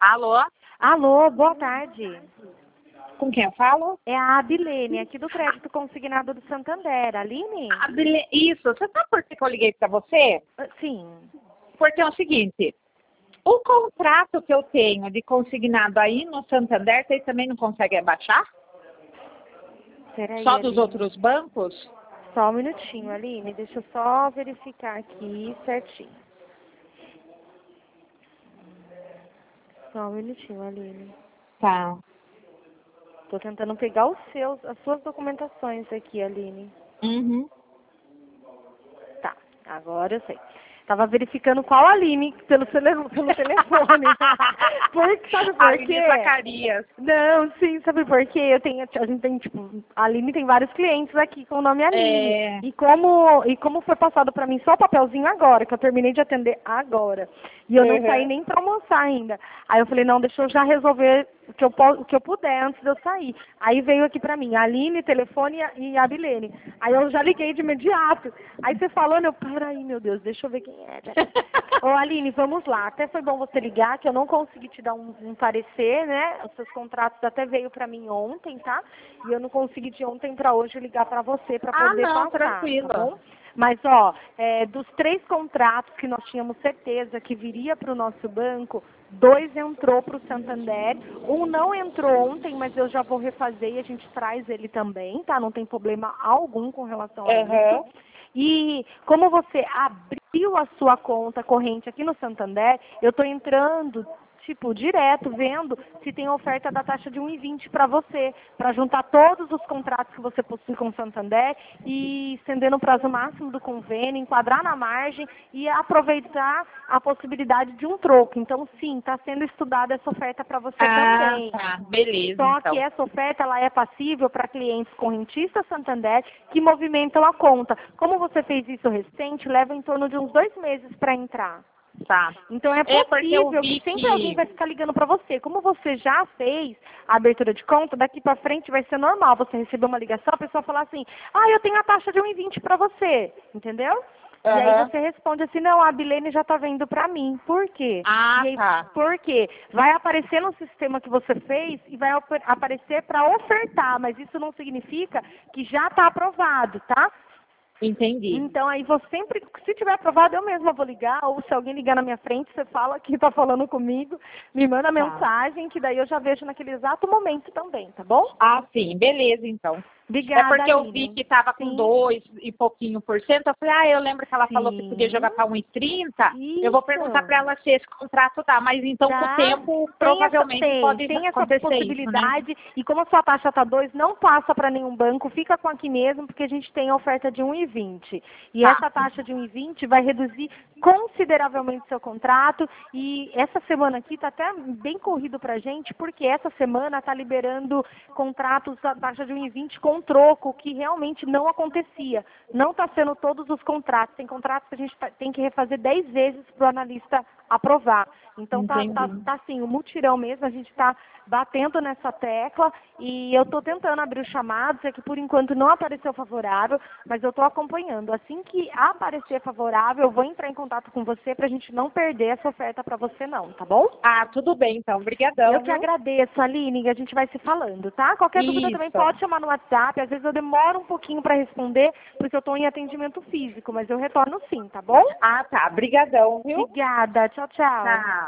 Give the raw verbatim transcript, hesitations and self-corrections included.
Alô? Alô, boa tarde. Com quem eu falo? É a Abilene, aqui do Crédito Consignado do Santander. Aline? Abile... Isso, você sabe por que que eu liguei para você? Ah, sim. Porque é o seguinte, o contrato que eu tenho de consignado aí no Santander, vocês também não conseguem abaixar? Peraí, Só dos Aline. outros bancos? Só um minutinho, Aline. Deixa eu só verificar aqui certinho. Só um minutinho, Aline. Tá. Tô tentando pegar os seus, as suas documentações aqui, Aline. Uhum. Tá, agora eu sei. Tava verificando qual Aline pelo, tele, pelo telefone. por, sabe por Aline quê? Zacarias. Não, sim, sabe por quê? Eu tenho, a gente tem, tipo, a Aline tem vários clientes aqui com o nome Aline. É... E como, e como foi passado pra mim só o papelzinho agora, que eu terminei de atender agora. E eu não Uhum. saí nem pra almoçar ainda. Aí eu falei, não, deixa eu já resolver o que eu, po- o que eu puder antes de eu sair. Aí veio aqui pra mim, Aline, telefone e a Abilene. Aí eu já liguei de imediato. Aí você falando, eu, peraí, meu Deus, deixa eu ver quem é. peraí. Ô, Aline, vamos lá. Até foi bom você ligar, que eu não consegui te dar um, um parecer, né? Os seus contratos até veio pra mim ontem, tá? E eu não consegui de ontem pra hoje ligar pra você pra Ah, poder não, passar, tranquilo. tá bom? Mas, ó, é, dos três contratos que nós tínhamos certeza que viria para o nosso banco, dois entrou para o Santander. Um não entrou ontem, mas eu já vou refazer e a gente traz ele também, tá? Não tem problema algum com relação a Uhum. isso. E como você abriu a sua conta corrente aqui no Santander, eu estou entrando tipo, direto, vendo se tem oferta da taxa de um e vinte para você, para juntar todos os contratos que você possui com o Santander e estendendo o prazo máximo do convênio, enquadrar na margem e aproveitar a possibilidade de um troco. Então, sim, está sendo estudada essa oferta para você Ah, também. tá. Beleza, Só então. que essa oferta ela é passível para clientes correntistas Santander que movimentam a conta. Como você fez isso recente, leva em torno de uns dois meses para entrar. Tá. Então é É porque eu possível vi que sempre alguém que... vai ficar ligando para você. Como você já fez a abertura de conta, daqui para frente vai ser normal você receber uma ligação, a pessoa falar assim, ah, eu tenho a taxa de um e vinte para você, entendeu? E aí Aham. você responde assim, não, a Bilene já está vendo para mim. Por quê? Ah, E aí, tá. por quê? Vai aparecer no sistema que você fez e vai op- aparecer para ofertar, mas isso não significa que já está aprovado, tá? Entendi. Então, aí você sempre, se tiver aprovado, eu mesma vou ligar, ou se alguém ligar na minha frente, você fala que está falando comigo, me manda Tá. mensagem, que daí eu já vejo naquele exato momento também, tá bom? Ah, sim, beleza, então. É Obrigada, porque eu vi Aline. que estava com Sim, dois e pouquinho por cento. Eu falei, ah, eu lembro que ela falou que podia sim. jogar para um e trinta. Eu vou perguntar Isso. para ela se esse contrato dá. Mas então, com o Dá, tempo, tem essa, provavelmente tem, pode tem essa acontecer isso, né? possibilidade, e como a sua taxa está dois, não passa para nenhum banco, fica com aqui mesmo, porque a gente tem a oferta de um e vinte. E Tá. essa taxa de um e vinte vai reduzir consideravelmente seu contrato, e essa semana aqui está até bem corrido para a gente, porque essa semana está liberando contratos a taxa de um e vinte com troco, que realmente não acontecia. Não está sendo todos os contratos, tem contratos que a gente tá- tem que refazer dez vezes para o analista aprovar. Então tá, tá, Entendi. tá assim, o mutirão mesmo, a gente está batendo nessa tecla e eu estou tentando abrir os chamados, é que por enquanto não apareceu favorável, mas eu estou acompanhando. Assim que aparecer favorável, eu vou entrar em contato com você para a gente não perder essa oferta para você não, tá bom? Ah, tudo bem, então. Eu Obrigadão, que viu? agradeço, Aline, e a gente vai se falando, tá? Qualquer dúvida também Isso. pode chamar no WhatsApp, às vezes eu demoro um pouquinho para responder, porque eu estou em atendimento físico, mas eu retorno sim, tá bom? Ah, tá. Obrigadão, viu? Obrigada, tchau, tchau. Tchau.